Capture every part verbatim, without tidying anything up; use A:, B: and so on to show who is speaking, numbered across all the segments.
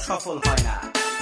A: সফল হয় না।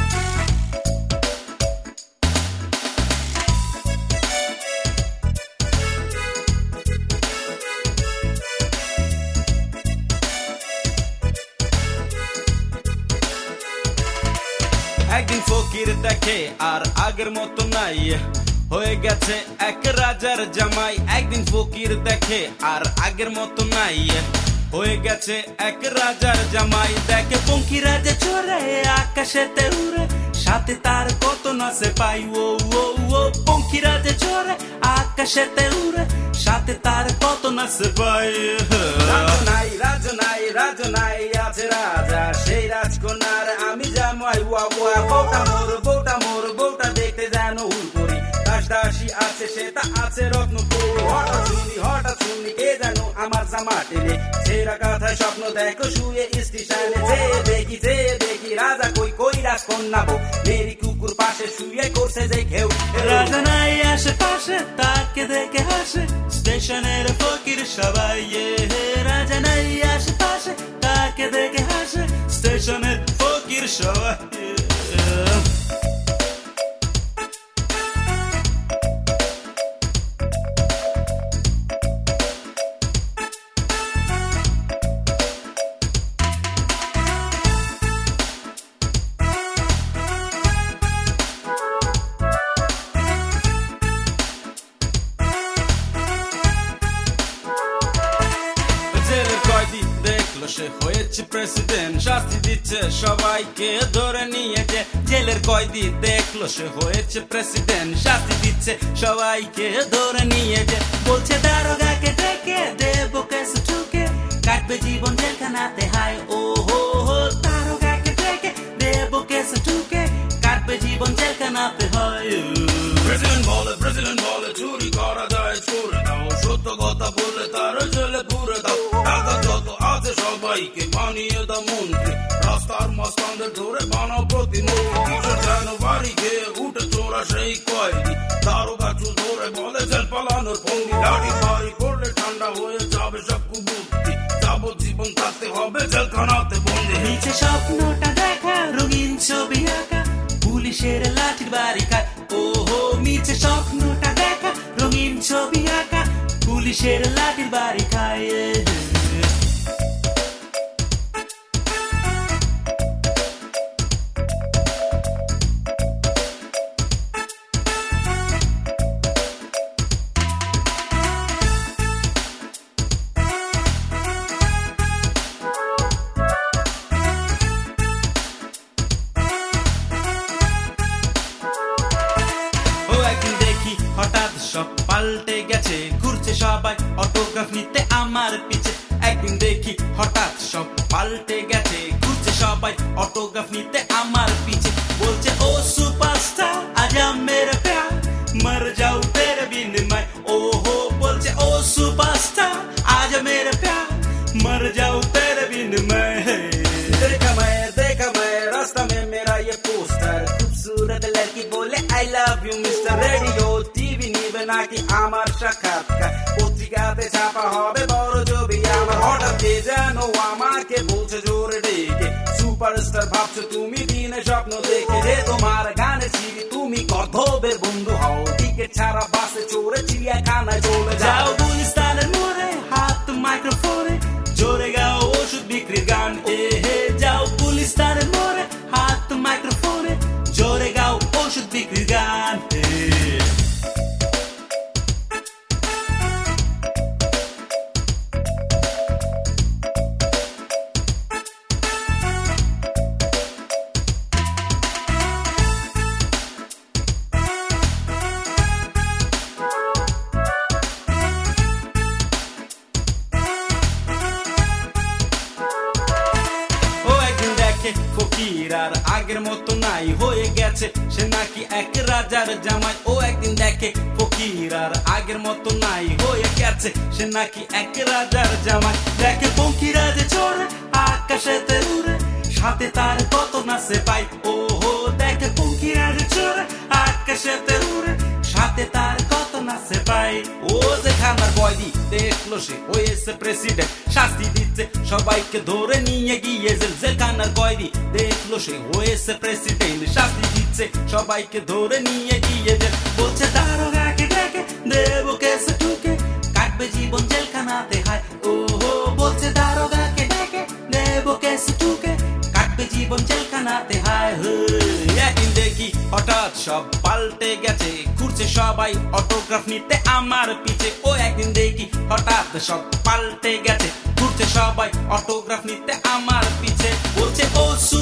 A: একদিন ফকির দেখে আর আগের মতো নাই, হয়ে গেছে এক রাজার জামাই। একদিন ফকির দেখে আর আগের মতো নাই, হয়ে গেছে এক রাজার জামাই। দেখে পঙ্খী রাজা চড়ে আকাশেতে উড়ে, সাথে তার কত নাচে পাই। ও ও ও পঙ্খী রাজা চড়ে আকাশেতে উড়ে, সাথে তার কত নাচে পাই। রাজনাই রাজনাই রাজনাই আছে রাজা, সেই রাজকন্যার আমি জামাই। ওয়া ওয়া বউটা মোর বউটা মোর বউটা দেখতে যেন হুড়কড়ি, দাস দাসী আছে সেটা আছে রত্নপুর। হঠাৎ শুনি হঠাৎ শুনি কে যেন আমার জামা টেনে, ছেঁড়া কাঁথায় স্বপ্ন দেখো শুয়ে স্টেশনে। যেয়ে দেখি যেয়ে দেখি রাজা কই কই রাজকন্যা বউ, মেরি কুকুর পাশে শুয়ে করছে যে ঘেউ। রাজা নাই আশেপাশে তাকে দেখে হাসে, স্টেশনের ফকির সবাই। রাজা নাই আশেপাশে তাকে দেখে হাসে, স্টেশনের ফকির সবাই। দেখলো সে হয়েছে প্রেসিডেন্ট, শাস্তি দিচ্ছে সবাইকে ধরে নিয়ে যে। জেলের কয়েদি দেখলো সে হয়েছে প্রেসিডেন্ট, শাস্তি দিচ্ছে সবাইকে ধরে নিয়ে যে। বলছে দারোগাকে ডেকে দেবো কেস ঠুকে, কাটবে জীবন জেলখানাতে। হায় ও হো হো দারোগাকে ডেকে দেবো কেস ঠুকে, কাটবে জীবন জেলখানাতে। হয় প্রেসিডেন্ট বলে প্রেসিডেন্ট বলে চুরি করা যায় ছুড়ে দাও, সত্য কথা বলে তার জেলে পুরে দাও। টাকা যত আছে সবাইকে বানিয়ে দাও মন্ত্রী, রাস্তার মাঝখানে ধরে বানাও প্রতিমূর্তি। কিশোর যেন বাড়ি খেয়ে উঠে চোরা সেই কয়েদি, দারোগা চুল ধরে বলে জেল পালানোর ভঙ্গি। লাঠি ভারী করলে ঠান্ডা হয়ে যাবে সব কুবুদ্ধি, যাবজ্জীবন থাকতে হবে জেলখানাতে বন্দি। নিচে স্বপ্নটা দেখা রঙিন ছবি আঁকা, পুলিশের লাঠির বাড়ি খায়। ওহো নিচে স্বপ্নটা দেখা রঙিন ছবি আঁকা, পুলিশের লাঠির বাড়ি খায়। হঠাৎ সব পাল্টে গেছে, ঘুরছে সবাই অটোগ্রাফ নিতে আমার পিছে। একদিন দেখি হঠাৎ সব পাল্টে গেছে, ঘুরছে সবাই অটোগ্রাফ নিতে আমার পিছে। বলছে ও সুপারস্টার আজা মেরে প্যার, মর যাও তেরে বিন मैं। ओ हो बोलছে ও सुपरस्टार आजा मेरे प्यार, मर जाओ तेरे बिन मैं। देखा मैं देखा मैं रास्ता में मेरा ये पोस्टर, खूबसूरत लड़की बोले I love you mister. Radio TV নিবে নাকি আমার সাক্ষাৎকার, পত্রিকাতে ছাপা হবে বড় ছবি আমার। হঠাৎ যেন আমাকে বলছে জোরে ডেকে, সুপারস্টার ভাবছো তুমি দিনে স্বপ্ন দেখে। যে তোমার গানের সিঁড়ি তুমি গর্ধবের বন্ধু হও, টিকিট ছাড়া বাসে চড়ে চিড়িয়াখানায় চলে যাও। গুলিস্তানের মোড়ে হাত মাইক্রোফোনে, জোরে গাও ওষুধ বিক্রির গান। এ হে যাও গুলিস্তানের মোড়ে হাত মাইক্রোফোনে, জোরে গাও ওষুধ বিক্রির গান। ফকির আর আগের মতো নাই, হয়ে গেছে সে নাকি এক রাজার জামাই। ও একদিন দেখে ফকির আর আগের মতো নাই, হয়ে গেছে সে নাকি এক রাজার জামাই। দেখে পঙ্খী রাজা চড়ে আকাশেতে উড়ে, সাথে তার কত নাচে পাই। ও হো দেখে পঙ্খী রাজা চড়ে আকাশেতে উড়ে, সাথে তার কত নাচে পাই। ও যে খানার বয় কয়দি দেখলো সে হয়েছে প্রেসিডেন্ট, শাস্তি দিচ্ছে সবাইকে ধরে নিয়ে গিয়ে জেল। জেলখানার কয়দি দেখলো সে হয়েছে প্রেসিডেন্ট, শাস্তি দিচ্ছে সবাইকে ধরে নিয়ে গিয়ে জেল। বলছে দারোগাকে ডেকে দেবো কেসে ঠুকে, কাটবে জীবন জেলখানাতে হায় ও হো। বলছে দারোগাকে ডেকে দেবো কেসে ঠুকে, কাটবে জীবন জেলখানাতে হায় হো। একদিন দেখি হঠাৎ সব পাল্টে গেছে, ঘুরছে সবাই অটোগ্রাফ নিতে আমার পিছে। ও একদিন দেখি হঠাৎ সব পাল্টে গেছে, ঘুরছে সবাই অটোগ্রাফ নিতে আমার পিছে। বলছে ও